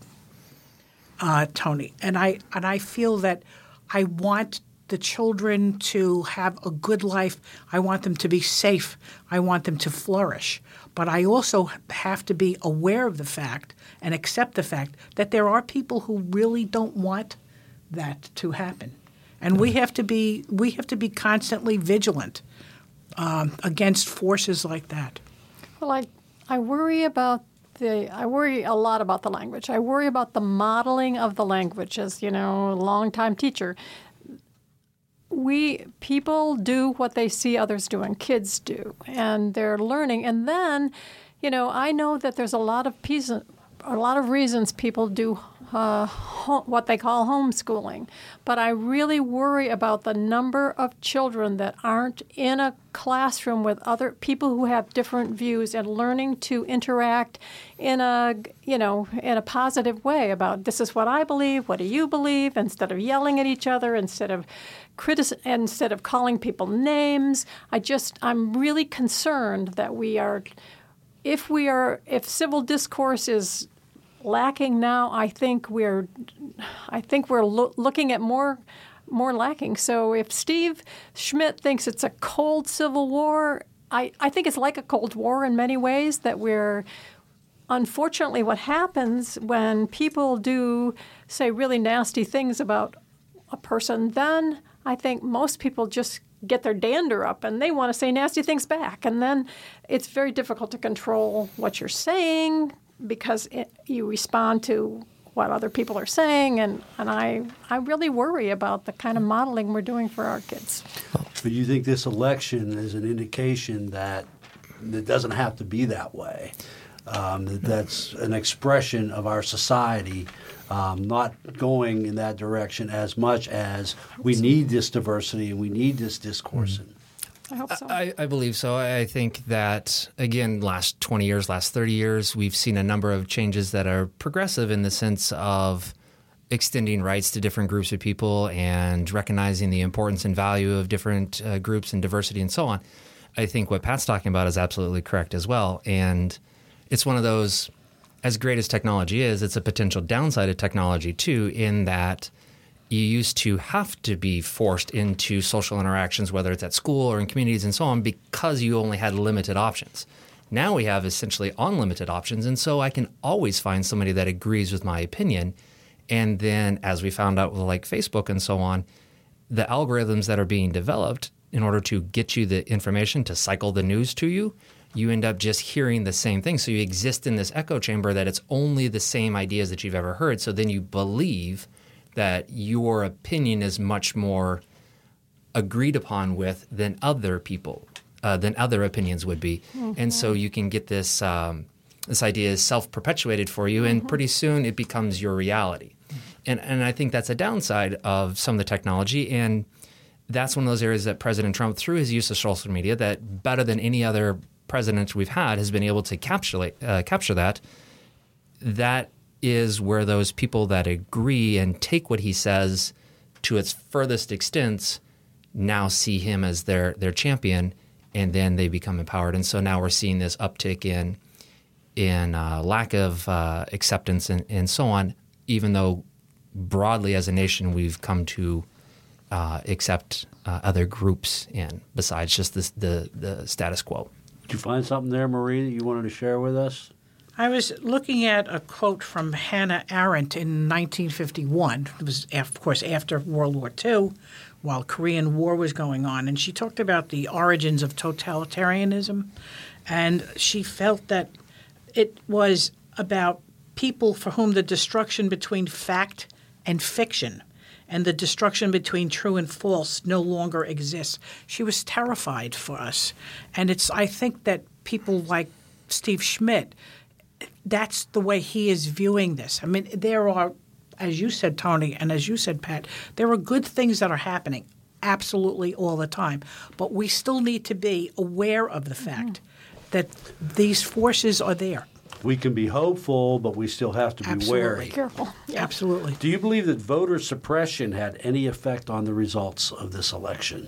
uh, Tony, and I and I feel that I want the children to have a good life. I want them to be safe. I want them to flourish. But I also have to be aware of the fact and accept the fact that there are people who really don't want that to happen. And we have to be we have to be constantly vigilant um, against forces like that. Well, I I worry about the I worry a lot about the language. I worry about the modeling of the language as, you know, a longtime teacher. we people do what they see others doing, kids do, and they're learning. And then, you know, I know that there's a lot of piece, a lot of reasons people do uh, ho- what they call homeschooling, but I really worry about the number of children that aren't in a classroom with other people who have different views and learning to interact in a, you know, in a positive way about this is what I believe, what do you believe, instead of yelling at each other, instead of critic- instead of calling people names. I just, I'm really concerned that we are, if we are, if civil discourse is lacking now, I think we're, I think we're lo- looking at more, more lacking. So if Steve Schmidt thinks it's a cold civil war, I, I think it's like a Cold War in many ways. That we're, unfortunately, what happens when people do say really nasty things about a person, then I think most people just get their dander up and they want to say nasty things back, and then it's very difficult to control what you're saying, because it, you respond to what other people are saying, and, and I, I really worry about the kind of modeling we're doing for our kids. But you think this election is an indication that it doesn't have to be that way, um, that that's an expression of our society um, not going in that direction as much as we need this diversity and we need this discourse. Mm-hmm. I hope so. I, I believe so. I think that, again, last twenty years, last thirty years, we've seen a number of changes that are progressive in the sense of extending rights to different groups of people and recognizing the importance and value of different uh, groups and diversity and so on. I think what Pat's talking about is absolutely correct as well. And it's one of those, as great as technology is, it's a potential downside of technology too, in that you used to have to be forced into social interactions, whether it's at school or in communities and so on, because you only had limited options. Now we have essentially unlimited options, and so I can always find somebody that agrees with my opinion. And then, as we found out with like Facebook and so on, the algorithms that are being developed in order to get you the information to cycle the news to you, you end up just hearing the same thing. So you exist in this echo chamber that it's only the same ideas that you've ever heard. So then you believe that your opinion is much more agreed upon with than other people, uh, than other opinions would be. Mm-hmm. And so you can get this um, this idea is self-perpetuated for you, and mm-hmm. pretty soon it becomes your reality. Mm-hmm. And and I think that's a downside of some of the technology, and that's one of those areas that President Trump, through his use of social media, that better than any other president we've had, has been able to capture, uh, capture that. That is where those people that agree and take what he says to its furthest extents now see him as their their champion, and then they become empowered. And so now we're seeing this uptick in in uh, lack of uh, acceptance and, and so on, even though broadly as a nation we've come to uh, accept uh, other groups in besides just this, the, the status quo. Did you find something there, Marie, that you wanted to share with us? I was looking at a quote from Hannah Arendt in nineteen fifty-one. It was, of course, after World War Two, while Korean War was going on. And she talked about the origins of totalitarianism. And she felt that it was about people for whom the destruction between fact and fiction and the destruction between true and false no longer exists. She was terrified for us. And it's, I think that people like Steve Schmidt, that's the way he is viewing this. I mean, there are, as you said, Tony, and as you said, Pat, there are good things that are happening absolutely all the time. But we still need to be aware of the fact mm-hmm. that these forces are there. We can be hopeful, but we still have to be Absolutely. wary. Careful. Yeah. Absolutely. Do you believe that voter suppression had any effect on the results of this election?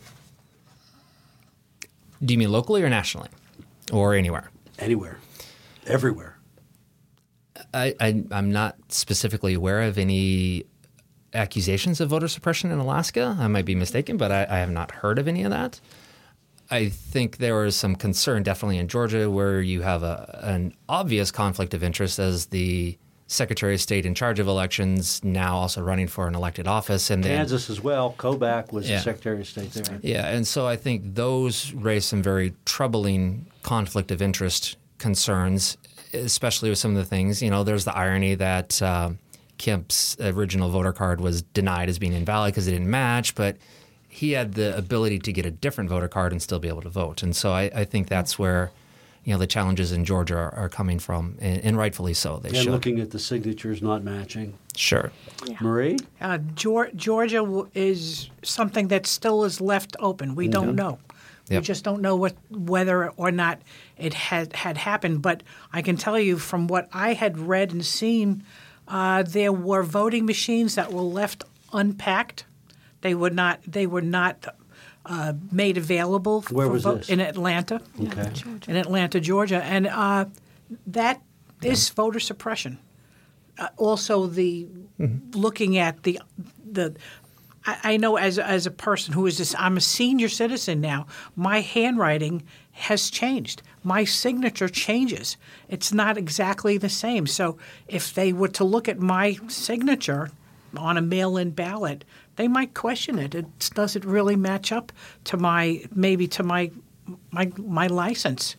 Do you mean locally or nationally or anywhere? Anywhere. Everywhere. I, I, I'm not specifically aware of any accusations of voter suppression in Alaska. I might be mistaken, but I, I have not heard of any of that. I think there was some concern definitely in Georgia where you have a, an obvious conflict of interest as the Secretary of State in charge of elections now also running for an elected office. And then, Kansas as well. Kobach was yeah. the Secretary of State there. Yeah, and so I think those raise some very troubling conflict of interest concerns, especially with some of the things. You know, there's the irony that uh, Kemp's original voter card was denied as being invalid because it didn't match, but he had the ability to get a different voter card and still be able to vote. And so I, I think that's where, you know, the challenges in Georgia are, are coming from, and, and rightfully so. They and should. looking at the signatures not matching. Sure. Yeah. Marie? Uh, Geor- Georgia w- is something that still is left open. We don't know. We Yep. just don't know what whether or not it had had happened. But I can tell you from what I had read and seen, uh, there were voting machines that were left unpacked. They were not. They were not uh, made available. Where for was vote this? In Atlanta. Okay. In Atlanta, Georgia, and uh, that is voter suppression. Uh, also, the looking at the the. I, I know as as a person who is this, I'm a senior citizen now. My handwriting has changed. My signature changes. It's not exactly the same. So if they were to look at my signature on a mail-in ballot, they might question it. it. Does it really match up to my maybe to my my my license?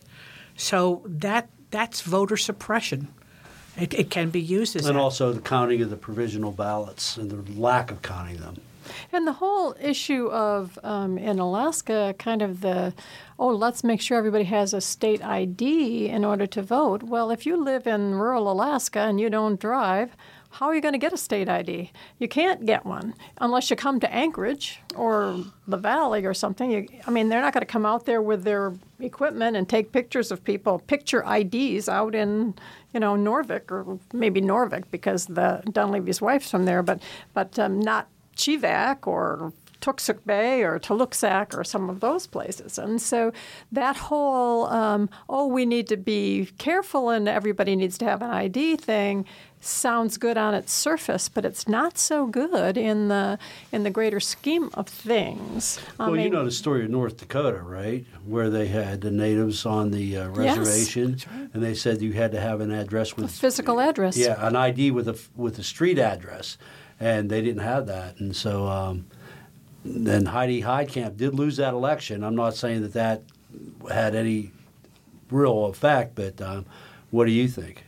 So that that's voter suppression. It, it can be used as And that. also the counting of the provisional ballots and the lack of counting them. And the whole issue of, um, in Alaska, kind of the, oh, let's make sure everybody has a state I D in order to vote. Well, if you live in rural Alaska and you don't drive, how are you going to get a state I D? You can't get one unless you come to Anchorage or the Valley or something. You, I mean, they're not going to come out there with their equipment and take pictures of people, picture I Ds out in, you know, Norvik, or maybe Norvik because the Dunleavy's wife's from there, but but um, not Chivak or Tuksuk Bay or Tuluksak or some of those places. And so that whole, um, oh, we need to be careful and everybody needs to have an I D thing sounds good on its surface, but it's not so good in the in the greater scheme of things. I Well, mean, you know the story of North Dakota, right? Where they had the natives on the uh, Yes, reservation, that's right. and they said you had to have an address with a physical address. Yeah, an I D with a with a street address, and they didn't have that, and so um, then Heidi Heitkamp did lose that election. I'm not saying that that had any real effect, but um, what do you think?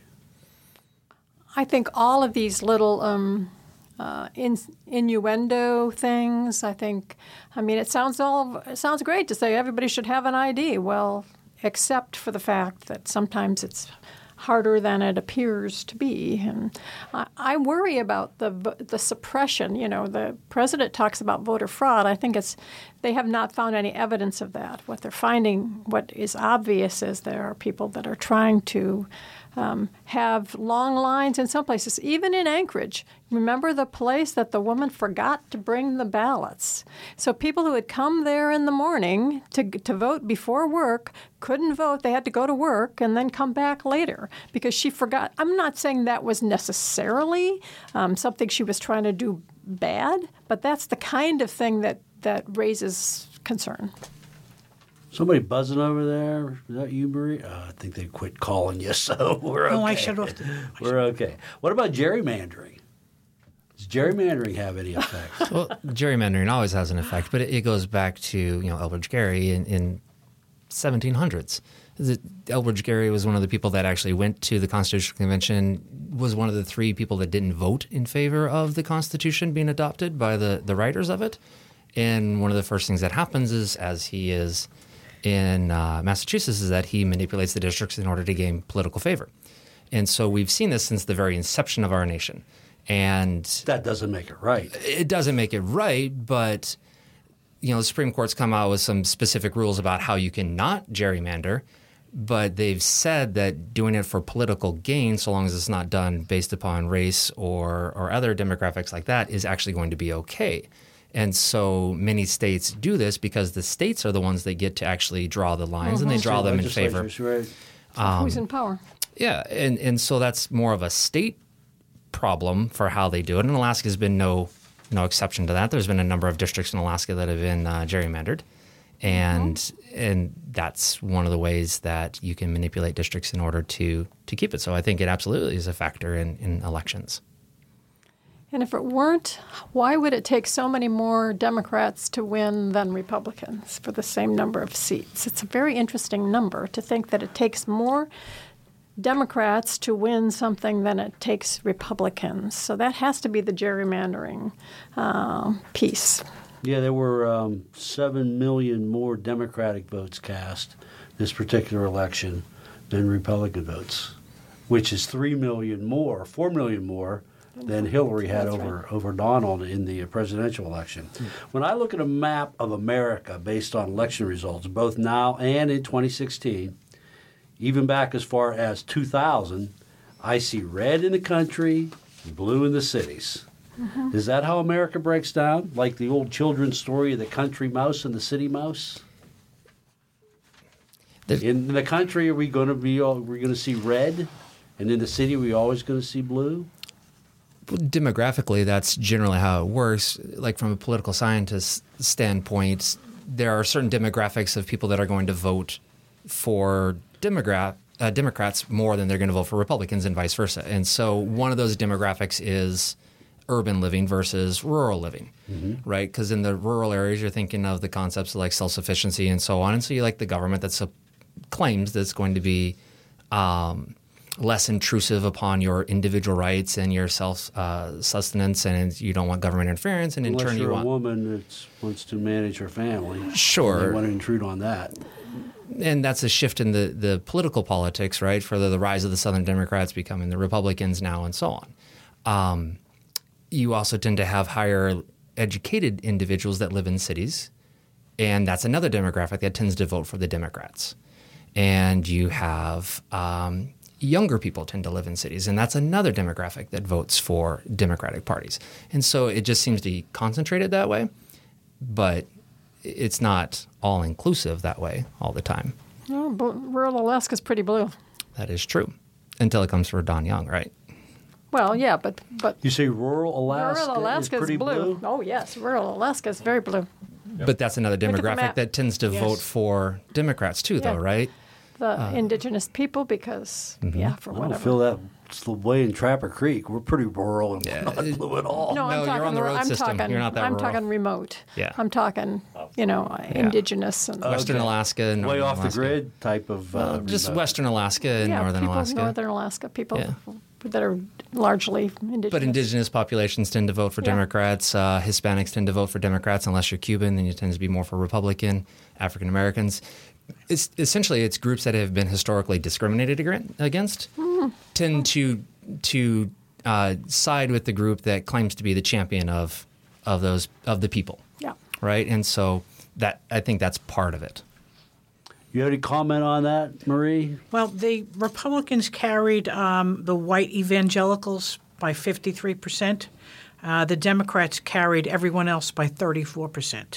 I think all of these little um, uh, in, innuendo things. I think, I mean, it sounds all it sounds great to say everybody should have an I D. Well, except for the fact that sometimes it's harder than it appears to be, and I, I worry about the the suppression. You know, the president talks about voter fraud. I think it's they have not found any evidence of that. What they're finding, what is obvious, is there are people that are trying to um, have long lines in some places, even in Anchorage. Remember the place that the woman forgot to bring the ballots? So people who had come there in the morning to to vote before work couldn't vote. They had to go to work and then come back later because she forgot. I'm not saying that was necessarily um, something she was trying to do bad, but that's the kind of thing that, that raises concern. Somebody buzzing over there? Is that you, Marie? Uh, I think they quit calling you, so we're okay. Oh, I shut off the- We're okay. What about gerrymandering? Does gerrymandering have any effect? Well, gerrymandering always has an effect, but it, it goes back to, you know, Elbridge Gerry in, in seventeen hundreds. The, Elbridge Gerry was one of the people that actually went to the Constitutional Convention, was one of the three people that didn't vote in favor of the Constitution being adopted by the, the writers of it. And one of the first things that happens is, as he is in uh, Massachusetts, is that he manipulates the districts in order to gain political favor. And so we've seen this since the very inception of our nation. And That doesn't make it right. it doesn't make it right, but you know, the Supreme Court's come out with some specific rules about how you can not gerrymander, but they've said that doing it for political gain, so long as it's not done based upon race or or other demographics like that, is actually going to be okay. And so many states do this because the states are the ones that get to actually draw the lines, and they draw them in favor. Legislatures, right? Who's in power? Yeah, and, and so that's more of a state problem for how they do it. And Alaska's been no no exception to that. There's been a number of districts in Alaska that have been uh, gerrymandered, and mm-hmm. and that's one of the ways that you can manipulate districts in order to to keep it. So I think it absolutely is a factor in, in elections. And if it weren't, why would it take so many more Democrats to win than Republicans for the same number of seats? It's a very interesting number to think that it takes more Democrats to win something than it takes Republicans. So that has to be the gerrymandering uh, piece. Yeah, there were um, seven million more Democratic votes cast this particular election than Republican votes, which is three million more, four million more than Hillary had That's over, right. over Donald in the presidential election. When I look at a map of America based on election results, both now and in twenty sixteen, even back as far as two thousand, I see red in the country, blue in the cities. Mm-hmm. Is that how America breaks down? Like the old children's story of the country mouse and the city mouse? There's- In the country, are we going to be all, we're going to see red, and in the city, are we always going to see blue? Demographically, that's generally how it works. Like from a political scientist standpoint, there are certain demographics of people that are going to vote for Democrat, uh, Democrats more than they're going to vote for Republicans and vice versa. And so one of those demographics is urban living versus rural living, mm-hmm. right? Because in the rural areas, you're thinking of the concepts of like self-sufficiency and so on. And so you like the government that uh, claims that it's going to be um, less intrusive upon your individual rights and your self-sustenance, uh, and you don't want government interference. And in Unless turn, you're you a want woman that wants to manage her family. Sure. They want to intrude on that. And that's a shift in the, the political politics, right, for the, the rise of the Southern Democrats becoming the Republicans now and so on. Um, you also tend to have higher educated individuals that live in cities, and that's another demographic that tends to vote for the Democrats. And you have um, younger people tend to live in cities, and that's another demographic that votes for Democratic parties. And so it just seems to be concentrated that way, but it's not all-inclusive that way all the time. Oh, but rural Alaska's pretty blue. That is true, until it comes for Don Young, right? Well, yeah, but but You say rural Alaska, rural Alaska is pretty blue. blue? Oh yes, rural Alaska is very blue. But that's another at the demographic map. that tends to Yes. vote for Democrats too, though, Yeah. right? The indigenous people, because yeah, for I don't whatever. feel that it's the way in Trapper Creek. We're pretty rural and Yeah. not blue at all. No, I'm No, talking. you're on the road I'm system. talking. You're not that I'm rural. talking remote. Yeah. I'm talking. You know, indigenous and Western Alaska and Way Northern off Alaska. the grid type of. Uh, Well, just remote. Western Alaska and yeah, Northern people Alaska. in northern Alaska, people Yeah. that are largely indigenous. But indigenous populations tend to vote for Yeah. Democrats. Uh, Hispanics tend to vote for Democrats unless you're Cuban, then you tend to be more for Republican. African Americans. It's essentially it's groups that have been historically discriminated agr- against Mm. tend to to uh, side with the group that claims to be the champion of of those of the people. Yeah. Right, and so that I think that's part of it. You have any comment on that, Marie? Well, the Republicans carried um, the white evangelicals by fifty-three percent. Uh, the Democrats carried everyone else by thirty-four percent.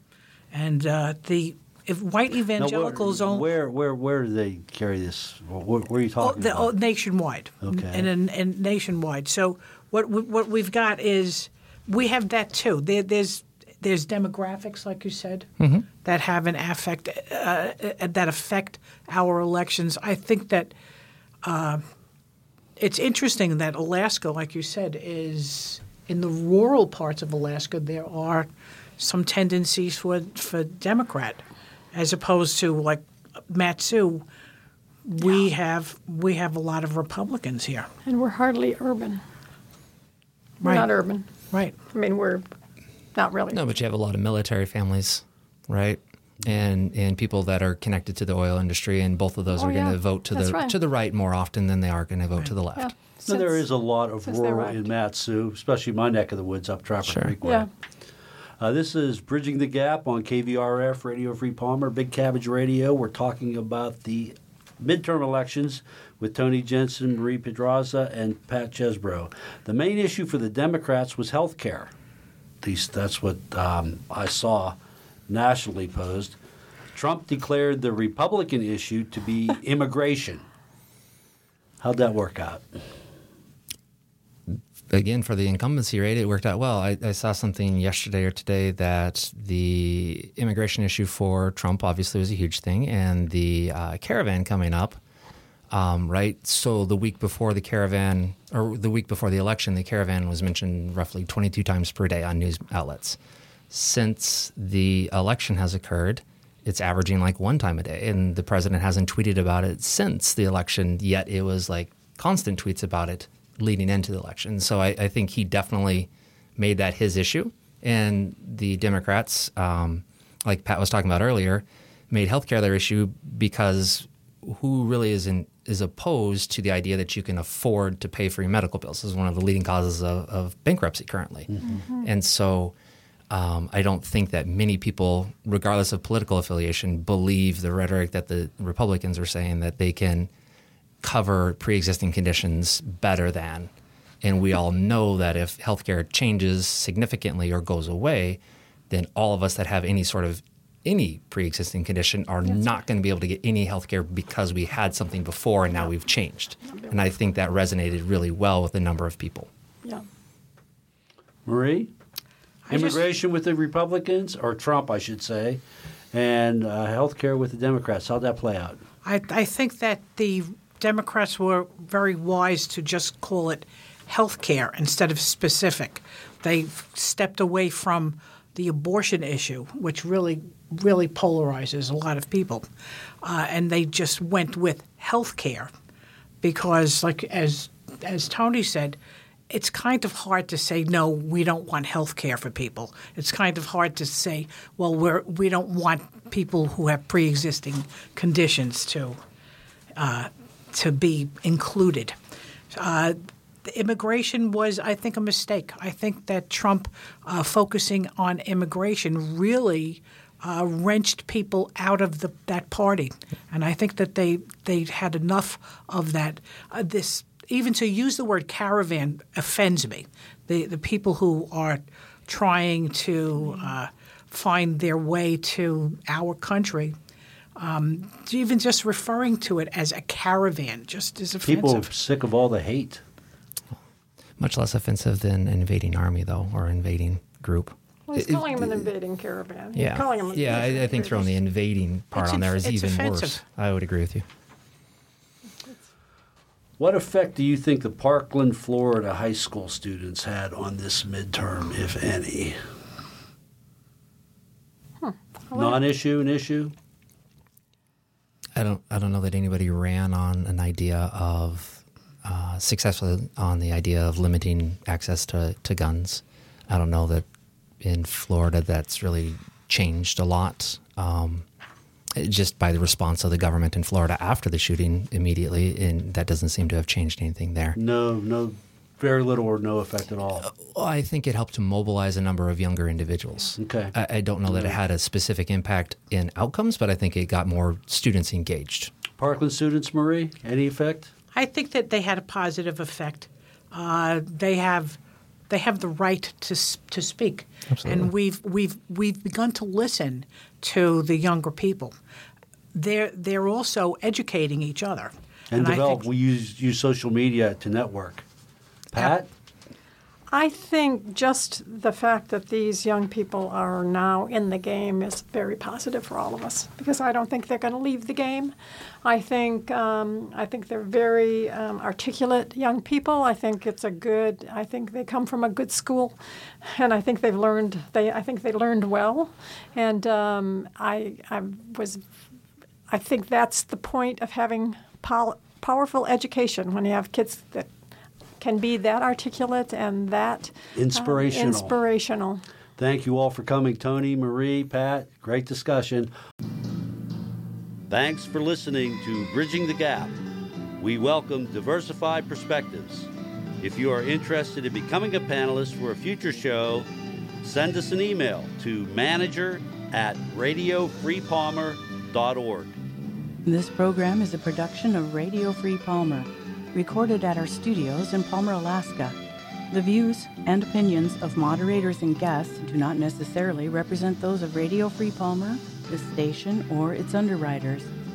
And uh, the if white Now, evangelicals where, only where where where do they carry this? Where, where are you oh, talking the, oh, about? nationwide, Okay. and, and, and nationwide. So what we, what we've got is we have that too. There, there's there's demographics, like you said, that have an affect uh, that affect our elections. I think that uh, it's interesting that Alaska, like you said, is in the rural parts of Alaska. There are some tendencies for for Democrat, as opposed to like Matsu. We have we have a lot of Republicans here. And we're hardly urban. We're Right. not urban. Right. I mean, we're not really. No, but you have a lot of military families, right? And and people that are connected to the oil industry, and both of those Oh, are going yeah. to vote to That's the right. to the right more often than they are going to vote to the left. Yeah. No, there Since- is a lot of since they rural arrived. in Matsu, especially my neck of the woods up Trapper Sure. Creek way. Yeah. Uh, this is Bridging the Gap on K V R F, Radio Free Palmer, Big Cabbage Radio. We're talking about the midterm elections with Tony Jensen, Marie Pedraza, and Pat Chesbrough. The main issue for the Democrats was health care. At least that's what um, I saw nationally posed. Trump declared the Republican issue to be immigration. How'd that work out? Again, for the incumbency rate, it worked out well. I, I saw something yesterday or today that the immigration issue for Trump obviously was a huge thing, and the uh, caravan coming up, um, right? So the week before the caravan, or the week before the election, the caravan was mentioned roughly twenty-two times per day on news outlets. Since the election has occurred, it's averaging like one time a day, and the president hasn't tweeted about it since the election, yet it was like constant tweets about it leading into the election. So I, I think he definitely made that his issue And the Democrats, um, like Pat was talking about earlier, made healthcare their issue because who really is in, is opposed to the idea that you can afford to pay for your medical bills? This is one of the leading causes of, of bankruptcy currently. Mm-hmm. And so um, I don't think that many people, regardless of political affiliation, believe the rhetoric that the Republicans are saying that they can cover pre-existing conditions better than. And we all know that if healthcare changes significantly or goes away, then all of us that have any sort of any pre-existing condition are That's not right. going to be able to get any health care because we had something before and now we've changed. And I think that resonated really well with a number of people. Yeah. Marie? I Immigration just, with the Republicans, or Trump, I should say, and uh, health care with the Democrats. How'd that play out? I, I think that the Democrats were very wise to just call it health care instead of specific. They stepped away from the abortion issue, which really, really polarizes a lot of people. Uh, and they just went with health care because, like as as Tony said, it's kind of hard to say, no, we don't want health care for people. It's kind of hard to say, well, we're, we don't want people who have pre-existing conditions to, uh, to be included. Uh, The immigration was, I think, a mistake. I think that Trump uh, focusing on immigration really uh, wrenched people out of the, that party, and I think that they they had enough of that. Uh, this even to use the word caravan offends me. The the people who are trying to uh, find their way to our country. Um, even just referring to it as a caravan just is offensive. People are sick of all the hate. Much less offensive than invading army, though, or invading group. Well, he's it, calling it, him an invading caravan. Yeah, He's calling him an yeah. I, I think throwing the invading part It's on there is it's even offensive. worse. I would agree with you. What effect do you think the Parkland, Florida high school students had on this midterm, if any? Hmm. Non-issue, an issue? I don't. I don't know that anybody ran on an idea of. Uh, successfully on the idea of limiting access to, to guns. I don't know that in Florida that's really changed a lot um, just by the response of the government in Florida after the shooting immediately, and that doesn't seem to have changed anything there. No, no, very little or no effect at all. Uh, I think it helped to mobilize a number of younger individuals. Okay. I, I don't know that it had a specific impact in outcomes, but I think it got more students engaged. Parkland students, Marie, any effect? I think that they had a positive effect. Uh, they have, they have the right to to speak, Absolutely. and we've we've we've begun to listen to the younger people. They're they're also educating each other, And, and develop, I think, we use, use social media to network. Pat? I think just the fact that these young people are now in the game is very positive for all of us because I don't think they're going to leave the game. I think um, I think they're very um, articulate young people. I think it's a good. I think they come from a good school, and I think they've learned. They I think they learned well, and um, I I was. I think that's the point of having pol- powerful education when you have kids that can be that articulate and that Inspirational. Uh, inspirational. Thank you all for coming. Tony, Marie, Pat, great discussion. Thanks for listening to Bridging the Gap. We welcome diversified perspectives. If you are interested in becoming a panelist for a future show, send us an email to manager at radio free palmer dot org. This program is a production of Radio Free Palmer, recorded at our studios in Palmer, Alaska. The views and opinions of moderators and guests do not necessarily represent those of Radio Free Palmer, the station, or its underwriters.